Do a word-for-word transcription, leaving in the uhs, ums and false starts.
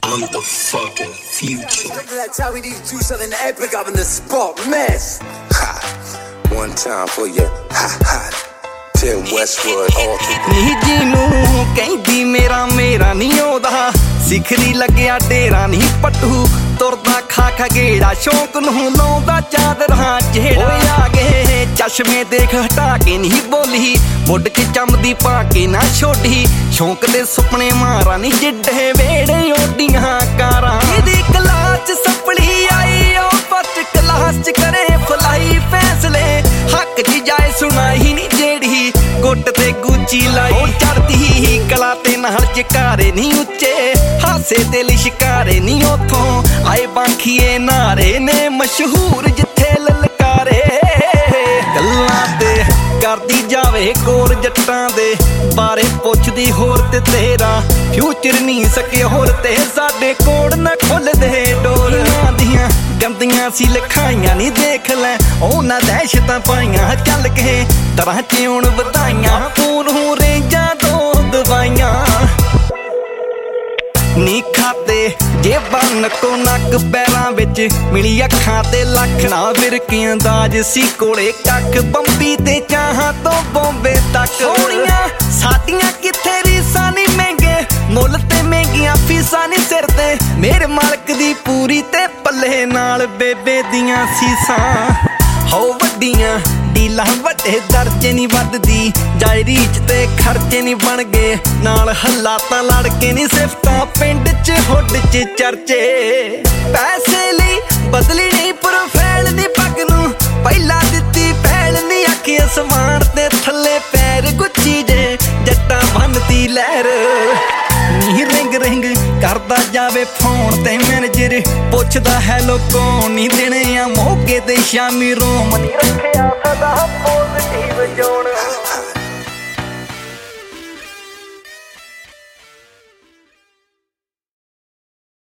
I'm the fucking future. That's how we need to do something epic up in the spot, mess. Ha, one time for you. Ha ha. Tim Westwood, all through. ਨੀ ਜਿਹਨੂੰ ਕਹਿੰਦੀ ਮੇਰਾ ਮੇਰਾ ਨਹੀਂ ਆਉਂਦਾ ਸਿਖਰੀ ਲੱਗਿਆ ਡੇਰਾ ਨਹੀਂ ਪੱਟੂ ਤੁਰਦਾ ਖਾ ਖਾ ਗੇੜਾ ਸ਼ੌਂਕ ਨੂੰ ਲਾਉਂਦਾ ਚਾਦਰਾਂ ਜਿਹੜਾ ਓਏ ਆ ਗਏ ਚਸ਼ਮੇ ਦੇਖ ਹਟਾ ਕੇ ਨਹੀਂ ਬੋਲੀ ਮੁੱਢ ਚ ਚੰਮਦੀ ਪਾ ਕੇ ਨਾ ਛੋਡੀ ਸ਼ੌਂਕ ਦੇ ਸੁਪਨੇ ਮਾਰਾਂ ਨਹੀਂ ਜਿੱਡੇ ਵੇੜੇ ਓਡੀਆਂ ਕਾਰਾਂ ਇਹਦੀ ਕਲਾਸ ਚ ਸਪਲੀ ਆਈ ਉਹ ਫਸਟ ਕਲਾਸ ਚ ਕਰੇ ਫਲਾਈ ਫੈਸਲੇ ਹੱਕ ਚ ਜਾਏ ਸੁਣਾਈ ਨਹੀਂ ਜਿਹੜੀ ਗੁੱਟ ਤੇ ਗੁੱਚੀ ਲਾਈ ਉਹ ਚੜਦੀ ਕਲਾ ਤੇ ਨਾਲ ਚਕਾਰੇ ਨਹੀਂ ਉੱਚੇ ਹਾਸੇ ਤੇ ਲਿਸ਼ਕਾਰੇ ਨਹੀਂ ਉਥੋਂ ਆਏ ਬਾਖੀਏ ਨਾਰੇ ਨੇ ਮਸ਼ਹੂਰ ਜਿੱਥੇ ਲਲਕਾਰੇ ਗੱਲਾਂ ਤੇ ਕਰਦੀ ਜਾਵੇ ਕੋਰ ਜੱਟਾਂ ਦੇ ਬਾਰੇ ਪੁੱਛਦੀ ਹੋਰ ਤੇ ਤੇਰਾ ਫਿਊਚਰ ਨਹੀਂ ਸਕੇ ਹੋਰ ਤੇ ਸਾਡੇ ਕੋੜ ਨਾ ਖੁੱਲਦੇ ਡੋਰਾਂ ਦੀਆਂ ਗੰਦੀਆਂ ਸੀ ਲਿਖਾਈਆਂ ਨਹੀਂ ਦੇਖ ਲੈ ਉਹਨਾਂ ਦਹਿਸ਼ਤਾਂ ਪਾਈਆਂ ਚੱਲ ਕੇ ਤਰ੍ਹਾਂ ਚ ਹੁਣ ਵਧਾਈਆਂ ਫੋਨ ਹੋ ਰੇਂਜਾਂ ਤੋਂ ਦਵਾਈਆਂ ਨੀ ਖਾਤੇ ਜੇਬਾਂ ਨੱਕੋ ਨੱਕ ਪੈਰਾਂ ਵਿੱਚ ਮਿਲੀ ਅੱਖਾਂ ਤੇ ਲੱਖਣਾ ਵਿਰਕੀਆਂ ਦਾਜ ਸੀ ਕੋਲੇ ਕੱਖ ਬੰਬੀ ਤੇ ਚਾਹਾਂ ਤੋਂ ਬੰਬੇ ਤੱਕ ਸੋਹਣੀਆਂ ਸਾਡੀਆਂ ਕਿੱਥੇ ਰੀਸਾਂ ਨਹੀਂ ਮਹਿੰਗੇ ਮੁੱਲ ਤੇ ਮਹਿੰਗੀਆਂ ਫੀਸਾਂ ਨਹੀਂ ਸਿਰ ਤੇ ਮੇਰੇ ਮਾਲਕ ਦੀ ਪੂਰੀ ਤੇ ਪੱਲੇ ਨਾਲ ਬੇਬੇ ਦੀਆਂ ਸੀਸਾਂ ਹੋ ਵੱਡੀਆਂ ਡੀਲਾਂ ਵੱਡੇ ਦਰਜੇ ਨਹੀਂ ਵੱਧਦੀ ਜਾਇ ਰੀਚ ਤੇ ਖਰਚੇ ਨਹੀਂ ਬਣ ਗਏ ਨਾਲ ਹਲਾਤਾਂ ਲੜ ਕੇ ਨਹੀਂ ਸਿਫਤਾਂ ਪਿੰਡ ਚ ਹੁੱਡ ਚ ਚਰਚੇ ਪੈਸੇ ਲਈ ਬਦਲੀ ਨਹੀਂ ਪ੍ਰੋਫਾਈਲ ਦੀ ਪੱਗ ਨੂੰ ਪਹਿਲਾਂ ਦਿੱਤੀ ਪਹਿਲ ਨਹੀਂ ਆਖੀ ਅਸਮਾਨ ਤੇ ਥੱਲੇ ਪੈਰ ਗੁੱਚੀ ਜੇ ਜੱਟਾਂ ਬੰਨਤੀ ਲਹਿਰ ਨੀ ਰਿੰਗ ਰਿੰਗ ਕਰਦਾ ਜਾਵੇ ਫੋਨ ਤੇ ਮੈਨੇਜਰ ਪੁੱਛਦਾ ਹੈਲੋ ਕੌਣ ਨੀ ਦੇਣੇ ਆ ਮੌਕੇ ਤੇ ਸ਼ਾਮੀ ਰੋਮ ਨੀ ਰੱਖਿਆ